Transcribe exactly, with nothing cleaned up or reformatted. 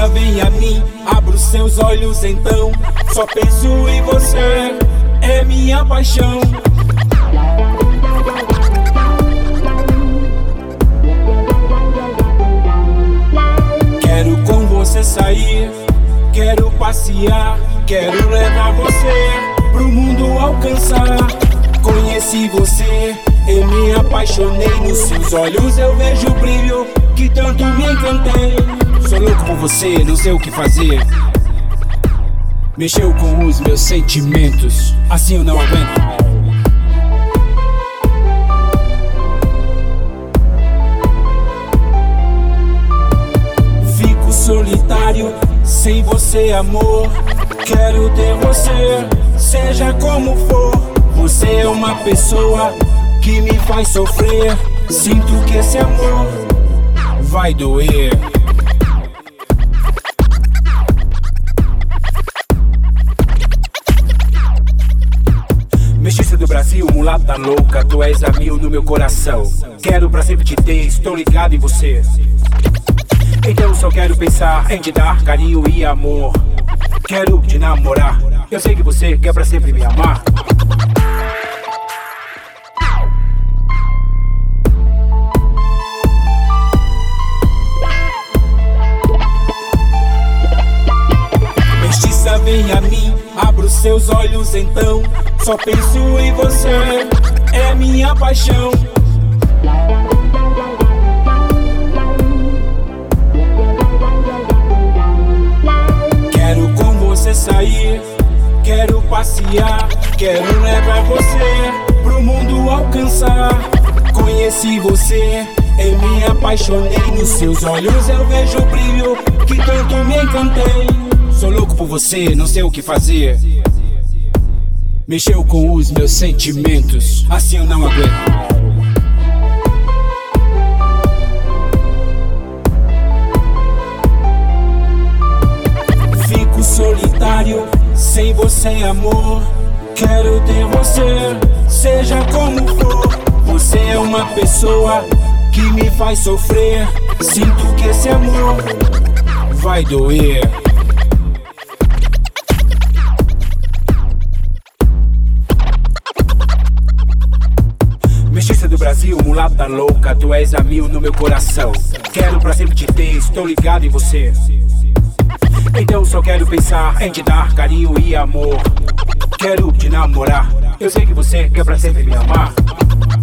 Mestiça, vem a mim, abra os seus olhos então. Só penso em você, é minha paixão. Quero com você sair, quero passear, quero levar você pro mundo alcançar. Conheci você e me apaixonei. Nos seus olhos eu vejo o brilho que tanto me encantei. Sou louco por você, não sei o que fazer. Mexeu com os meus sentimentos, assim eu não aguento. Fico solitário, sem você amor. Quero ter você, seja como for. Você é uma pessoa que me faz sofrer. Sinto que esse amor vai doer. Mestiça do Brasil, mulata louca, tu és a mil no meu coração. Quero pra sempre te ter, estou ligado em você. Então só quero pensar em te dar carinho e amor. Quero te namorar, eu sei que você quer pra sempre me amar. Mestiça, vem a mim, abra os seus olhos então. Só penso em você, é minha paixão. Quero com você sair, quero passear, quero levar você pro mundo alcançar. Conheci você e me apaixonei. Nos seus olhos eu vejo o brilho que tanto me encantei. Sou louco por você, não sei o que fazer. Mexeu com os meus sentimentos, assim eu não aguento. Fico solitário, sem você amor. Quero ter você, seja como for. Você é uma pessoa que me faz sofrer. Sinto que esse amor vai doer. Mestiça do Brasil, mulata louca, tu és a mil no meu coração. Quero pra sempre te ter, estou ligado em você. Então só quero pensar em te dar carinho e amor. Quero te namorar, eu sei que você quer pra sempre me amar.